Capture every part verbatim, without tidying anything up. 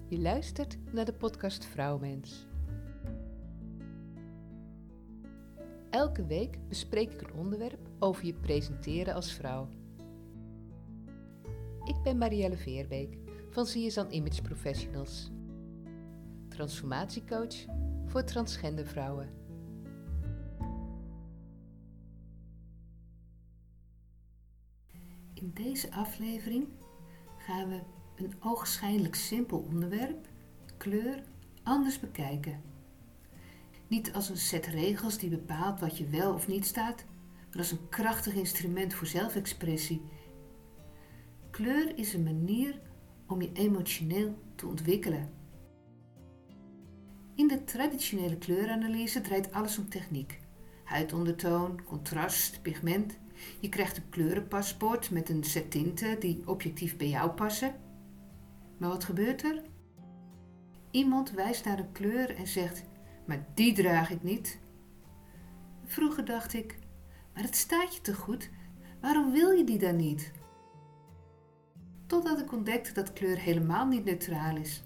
Je luistert naar de podcast Vrouwmens. Elke week bespreek ik een onderwerp over je presenteren als vrouw. Ik ben Marielle Veerbeek van Sierzan Image Professionals. Transformatiecoach voor transgender vrouwen. In deze aflevering gaan we een ogenschijnlijk simpel onderwerp, kleur, anders bekijken. Niet als een set regels die bepaalt wat je wel of niet staat, maar als een krachtig instrument voor zelfexpressie. Kleur is een manier om je emotioneel te ontwikkelen. In de traditionele kleuranalyse draait alles om techniek. Huidondertoon, contrast, pigment. Je krijgt een kleurenpaspoort met een set tinten die objectief bij jou passen. Maar wat gebeurt er? Iemand wijst naar een kleur en zegt, maar die draag ik niet. Vroeger dacht ik, maar het staat je te goed, waarom wil je die dan niet? Totdat ik ontdekte dat kleur helemaal niet neutraal is.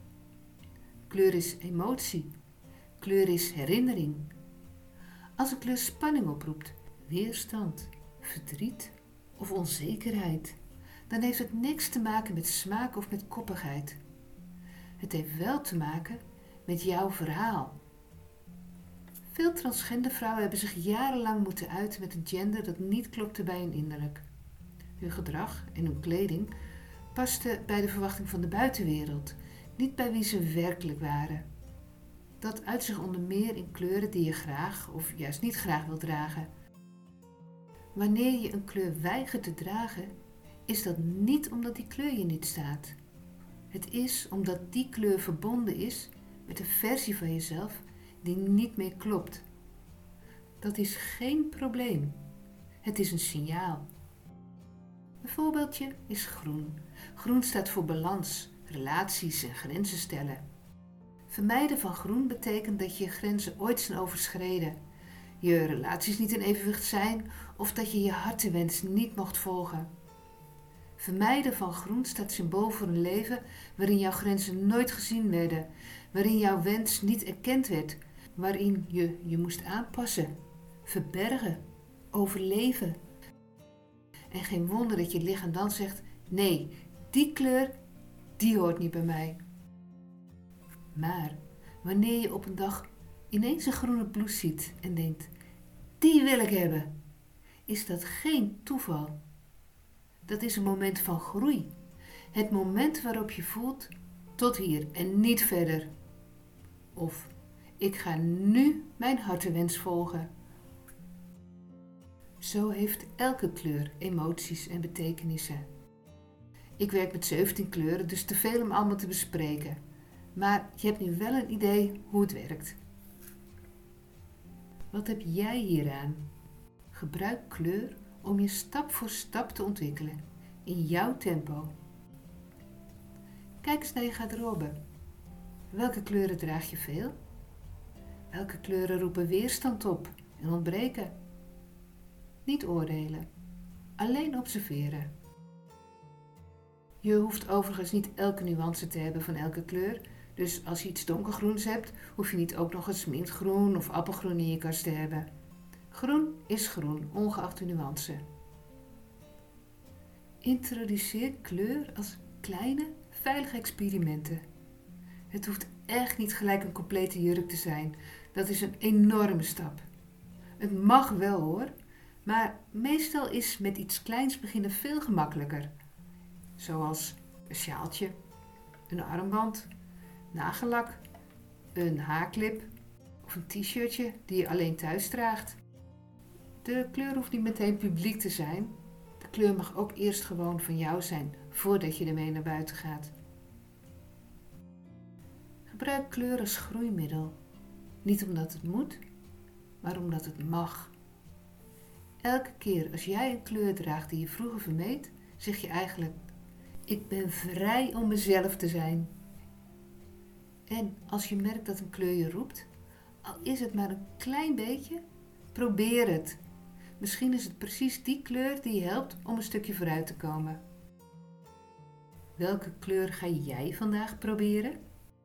Kleur is emotie. Kleur is herinnering. Als een kleur spanning oproept, weerstand, verdriet of onzekerheid, dan heeft het niks te maken met smaak of met koppigheid. Het heeft wel te maken met jouw verhaal. Veel transgender vrouwen hebben zich jarenlang moeten uiten met een gender dat niet klopte bij hun innerlijk. Hun gedrag en hun kleding paste bij de verwachting van de buitenwereld, niet bij wie ze werkelijk waren. Dat uit zich onder meer in kleuren die je graag of juist niet graag wil dragen. Wanneer je een kleur weigert te dragen, is dat niet omdat die kleur je niet staat. Het is omdat die kleur verbonden is met een versie van jezelf die niet meer klopt. Dat is geen probleem. Het is een signaal. Een voorbeeldje is groen. Groen staat voor balans, relaties en grenzen stellen. Vermijden van groen betekent dat je grenzen ooit zijn overschreden, je relaties niet in evenwicht zijn of dat je je hartenwens niet mocht volgen. Vermijden van groen staat symbool voor een leven waarin jouw grenzen nooit gezien werden, waarin jouw wens niet erkend werd, waarin je je moest aanpassen, verbergen, overleven. En geen wonder dat je lichaam dan zegt, nee, die kleur, die hoort niet bij mij. Maar wanneer je op een dag ineens een groene blouse ziet en denkt, die wil ik hebben, is dat geen toeval. Dat is een moment van groei. Het moment waarop je voelt, tot hier en niet verder. Of, ik ga nu mijn hartenwens volgen. Zo heeft elke kleur emoties en betekenissen. Ik werk met zeventien kleuren, dus te veel om allemaal te bespreken. Maar je hebt nu wel een idee hoe het werkt. Wat heb jij hieraan? Gebruik kleur om je stap voor stap te ontwikkelen, in jouw tempo. Kijk eens naar je garderobe. Welke kleuren draag je veel? Welke kleuren roepen weerstand op en ontbreken? Niet oordelen, alleen observeren. Je hoeft overigens niet elke nuance te hebben van elke kleur, dus als je iets donkergroens hebt, hoef je niet ook nog eens mintgroen of appelgroen in je kast te hebben. Groen is groen, ongeacht de nuance. Introduceer kleur als kleine, veilige experimenten. Het hoeft echt niet gelijk een complete jurk te zijn. Dat is een enorme stap. Het mag wel hoor, maar meestal is met iets kleins beginnen veel gemakkelijker. Zoals een sjaaltje, een armband, nagellak, een haarclip of een t-shirtje die je alleen thuis draagt. De kleur hoeft niet meteen publiek te zijn. De kleur mag ook eerst gewoon van jou zijn voordat je ermee naar buiten gaat. Gebruik kleur als groeimiddel. Niet omdat het moet, maar omdat het mag. Elke keer als jij een kleur draagt die je vroeger vermeed, zeg je eigenlijk, ik ben vrij om mezelf te zijn. En als je merkt dat een kleur je roept, al is het maar een klein beetje, probeer het. Misschien is het precies die kleur die je helpt om een stukje vooruit te komen. Welke kleur ga jij vandaag proberen?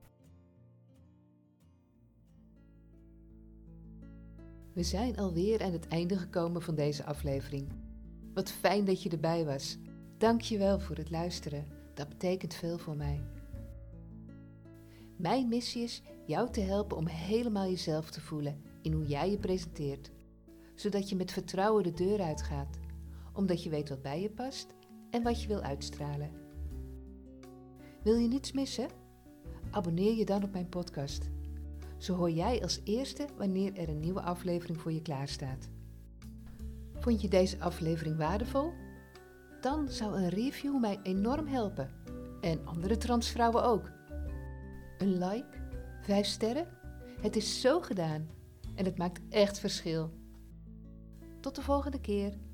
We zijn alweer aan het einde gekomen van deze aflevering. Wat fijn dat je erbij was. Dank je wel voor het luisteren. Dat betekent veel voor mij. Mijn missie is jou te helpen om helemaal jezelf te voelen in hoe jij je presenteert. Zodat je met vertrouwen de deur uitgaat. Omdat je weet wat bij je past en wat je wil uitstralen. Wil je niets missen? Abonneer je dan op mijn podcast. Zo hoor jij als eerste wanneer er een nieuwe aflevering voor je klaarstaat. Vond je deze aflevering waardevol? Dan zou een review mij enorm helpen. En andere transvrouwen ook. Een like, vijf sterren? Het is zo gedaan. En het maakt echt verschil. Tot de volgende keer.